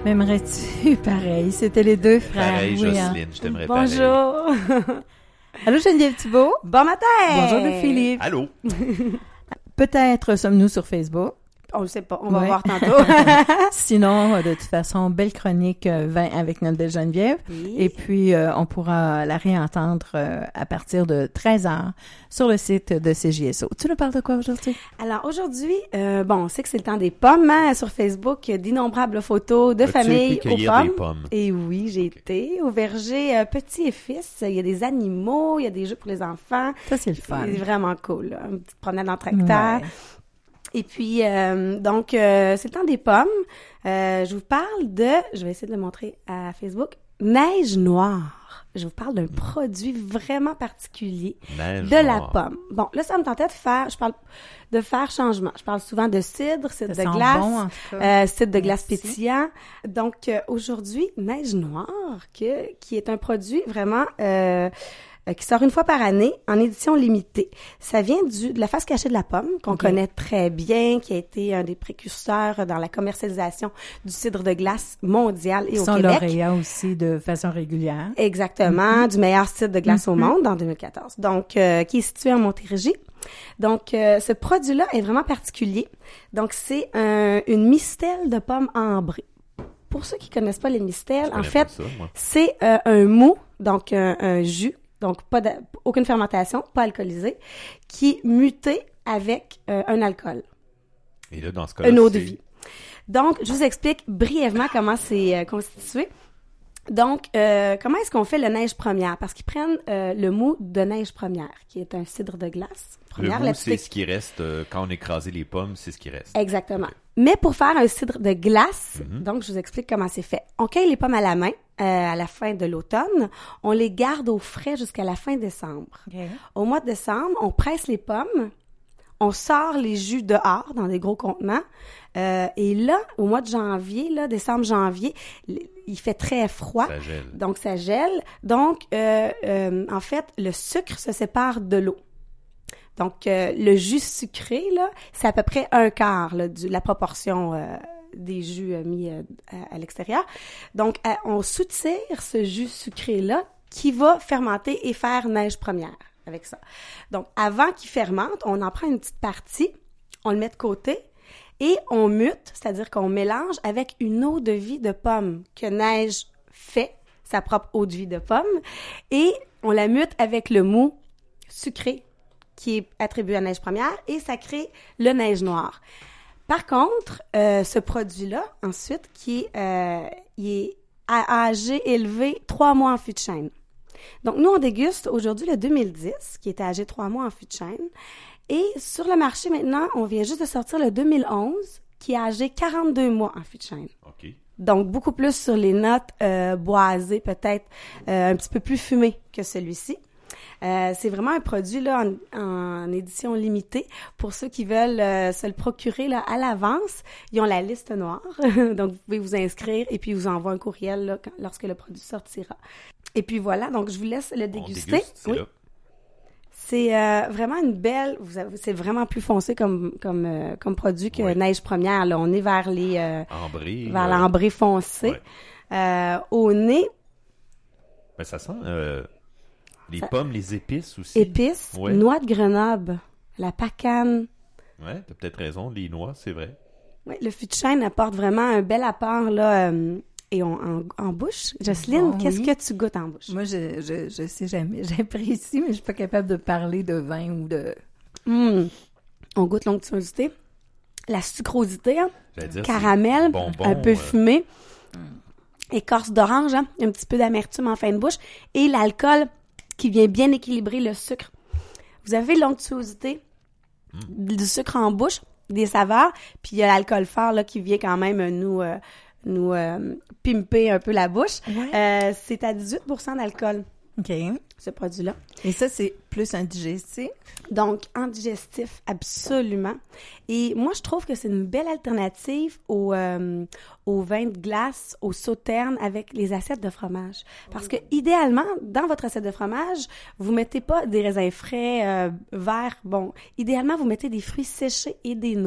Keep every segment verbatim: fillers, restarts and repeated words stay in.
M'aimerais-tu pareil? C'était les deux frères. Pareil, oui, Jocelyne, hein. je t'aimerais Bonjour. pareil. Allô, Geneviève Thibault? Bon matin. Bonjour, Louis-Philippe. Allô? Peut-être sommes-nous sur Facebook. On le sait pas, on va Ouais. voir tantôt. Sinon, de toute façon, belle chronique euh, vin avec notre belle Geneviève. Oui. Et puis, euh, on pourra la réentendre euh, à partir de treize heures sur le site de C J S O. Tu nous parles de quoi aujourd'hui? Alors aujourd'hui, euh, bon, on sait que c'est le temps des pommes, hein, sur Facebook, il y a d'innombrables photos de As-tu famille été aux cueillir pommes. des pommes? Et oui, j'ai été au verger euh, petit et fils. Il y a des animaux, il y a des jeux pour les enfants. Ça, c'est le fun. C'est vraiment cool, là. Une petite promenade en tracteur. Ouais. Et puis, euh, donc, euh, c'est le temps des pommes. Euh, je vous parle de, je vais essayer de le montrer à Facebook, neige noire. Je vous parle d'un produit vraiment particulier Neige de la noire. pomme. Bon, là, ça me tentait de faire, je parle de faire changement. Je parle souvent de cidre, cidre Ça de sent glace, bon, en tout cas. euh, cidre de glace Merci. pétillant. Donc, euh, aujourd'hui, neige noire, que, qui est un produit vraiment... Euh, euh, qui sort une fois par année en édition limitée. Ça vient du de la face cachée de la pomme, qu'on Ok. connaît très bien, qui a été un des précurseurs dans la commercialisation du cidre de glace mondial et Ils au sont Québec. lauréats aussi de façon régulière. Exactement, du meilleur cidre de glace au Mhm. monde en deux mille quatorze. Donc, euh, qui est situé en Montérégie. Donc, euh, ce produit-là est vraiment particulier. Donc, c'est un, une mistelle de pommes ambrée. Pour ceux qui connaissent pas les mistelles, Je en connais fait, pas ça, moi. c'est euh, un mou, donc un, un jus, donc pas de- aucune fermentation, pas alcoolisé, qui est muté avec euh, un alcool, Et là, dans ce cas-là, une eau de c'est- vie. Donc, je vous explique brièvement comment c'est euh, constitué. Donc, euh, comment est-ce qu'on fait le neige première? Parce qu'ils prennent euh, le mou de neige première, qui est un cidre de glace. Le Première, mou, la c'est petite- ce qui reste euh, quand on écrasait les pommes, c'est ce qui reste. Exactement. Mais pour faire un cidre de glace, Mhm. donc je vous explique comment c'est fait. On cueille les pommes à la main euh, à la fin de l'automne. On les garde au frais jusqu'à la fin décembre. Au mois de décembre, on presse les pommes, on sort les jus dehors dans des gros contenants. Euh, et là, au mois de janvier, là, décembre-janvier, l- il fait très froid. Ça gèle. Donc, ça gèle. Donc, euh, euh, en fait, le sucre se sépare de l'eau. Donc, euh, le jus sucré, là, c'est à peu près un quart là, de la proportion euh, des jus euh, mis euh, à, à l'extérieur. Donc, euh, on soutire ce jus sucré-là qui va fermenter et faire neige première avec ça. Donc, avant qu'il fermente, on en prend une petite partie, on le met de côté et on mute, c'est-à-dire qu'on mélange avec une eau de vie de pomme que neige fait, sa propre eau de vie de pomme, et on la mute avec le mou sucré qui est attribué à neige première et ça crée le neige noire. Par contre, euh, ce produit-là, ensuite, qui est, euh, il est à âgé élevé trois mois en fût de chêne. Donc, nous, on déguste aujourd'hui le deux mille dix, qui est âgé trois mois en fût de chêne. Et sur le marché, maintenant, on vient juste de sortir le deux mille onze, qui est âgé quarante-deux mois en fût de chêne. OK. Donc, beaucoup plus sur les notes euh, boisées, peut-être euh, un petit peu plus fumées que celui-ci. Euh, c'est vraiment un produit là en, en édition limitée pour ceux qui veulent euh, se le procurer là à l'avance. Ils ont la liste noire, donc vous pouvez vous inscrire et puis ils vous envoie un courriel là, quand- lorsque le produit sortira. Et puis voilà, donc je vous laisse le On déguster. déguste, c'est Oui. là. C'est euh, vraiment une belle, vous avez- c'est vraiment plus foncé comme comme euh, comme produit que Oui. neige première. Là, on est vers les euh, Ambré. vers euh, l'ambré foncé. ouais. Euh, au nez, Ben, ça sent euh, les Ça- pommes, les épices aussi. épices, Ouais. noix de Grenoble, la pacane. Ouais, t'as peut-être raison, les noix, c'est vrai. Oui, le fût de chêne apporte vraiment un bel apport là euh, et on, en, en bouche. Jocelyne, Bon, qu'est-ce oui. que tu goûtes en bouche? Moi, je, je, je sais jamais. J'apprécie, mais je suis pas capable de parler de vin ou de... Hum, On goûte l'onctuosité, la sucrosité, hein, J'allais dire, caramel, c'est bonbon, un peu euh, fumé, écorce d'orange, hein, un petit peu d'amertume en fin de bouche et l'alcool qui vient bien équilibrer le sucre. Vous avez l'onctuosité, du sucre en bouche, des saveurs, puis il y a l'alcool fort là qui vient quand même nous euh, nous euh, pimper un peu la bouche. Ouais. Euh, c'est à dix-huit pour cent d'alcool, OK. ce produit-là. Et ça, c'est plus un digestif. Donc, en digestif, absolument. Et moi, je trouve que c'est une belle alternative au, euh, au vin de glace, au sauterne avec les assiettes de fromage. Parce que, idéalement, dans votre assiette de fromage, vous mettez pas des raisins frais, euh, verts. Bon, idéalement, vous mettez des fruits séchés et des noix.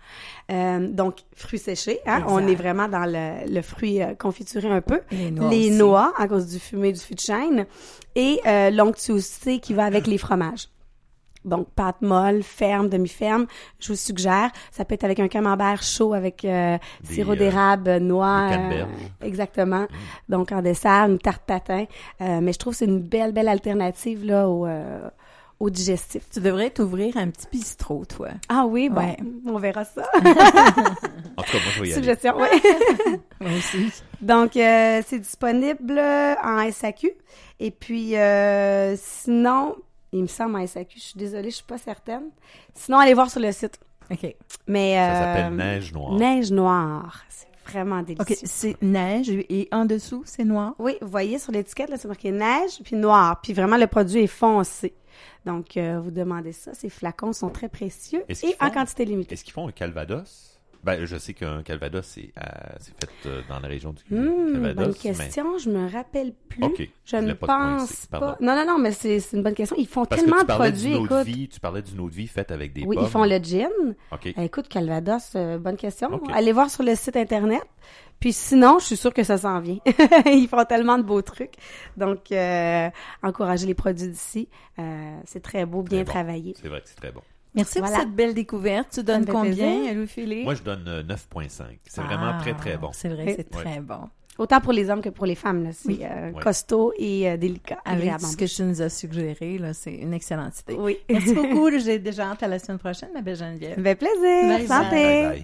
Euh, donc, fruits séchés, hein? Exact. On est vraiment dans le, le fruit euh, confituré un peu. Les noix Les aussi. noix, à cause du fumé du fût de chêne. Et euh, l'onctuosité qui va avec les fromages. Donc, pâte molle, ferme, demi-ferme. Je vous suggère, ça peut être avec un camembert chaud avec euh, Des, sirop euh, d'érable, noix. des canneberges. euh, exactement. Donc, en dessert, une tarte tatin. Euh, mais je trouve que c'est une belle, belle alternative là au, euh, au digestif. Tu devrais t'ouvrir un petit bistrot, toi. Ah oui, bon, Ouais. on verra ça. En tout cas, moi, je vais y aller. Suggestion, oui. Moi aussi. Donc, euh, c'est disponible en S A Q. Et puis, euh, sinon... Il me semble en S A Q, je suis désolée, je suis pas certaine. Sinon, allez voir sur le site. OK. Mais Ça euh, s'appelle Neige Noire. Neige Noire. C'est vraiment délicieux. OK, c'est neige et en dessous, c'est noir. Oui, vous voyez sur l'étiquette, là, c'est marqué neige puis noir. Puis vraiment, le produit est foncé. Donc, euh, vous demandez ça. Ces flacons sont très précieux Est-ce et qu'ils en font- quantité limitée. Est-ce qu'ils font un calvados? Ben, je sais qu'un calvados, c'est, euh, c'est fait euh, dans la région du Hum, calvados. bonne question. Je me rappelle plus. OK. Je Je ne voulais pas te pense coincer, pas. pardon. Non, non, non, mais c'est c'est une bonne question. Ils font Parce tellement que tu de parlais produits, d'une eau de écoute. vie, tu parlais d'une eau de vie faite avec des Oui, pommes. ils font le gin. OK. Eh, Écoute, Calvados, euh, bonne question. Ok. Allez voir sur le site Internet. Puis sinon, je suis sûre que ça s'en vient. Ils font tellement de beaux trucs. Donc, euh, encouragez les produits d'ici. Euh, c'est très beau, bien Très bon. travaillé. C'est vrai que c'est très bon. Merci Voilà. pour cette belle découverte. Tu donnes me fait combien, plaisir. Louis-Philippe? Moi, je donne euh, neuf virgule cinq. C'est vraiment Ah, très, très bon. C'est vrai, Oui. c'est Ouais. très bon. Autant pour les hommes que pour les femmes. Là. C'est Oui. euh, Ouais. costaud et euh, délicat. Avec agréable en ce que tu nous as suggéré, là, c'est une excellente idée. bouche. Oui. Merci beaucoup. J'ai déjà hâte à la semaine prochaine, ma belle Geneviève. Ça fait plaisir. Bye bye. Santé. Bye bye.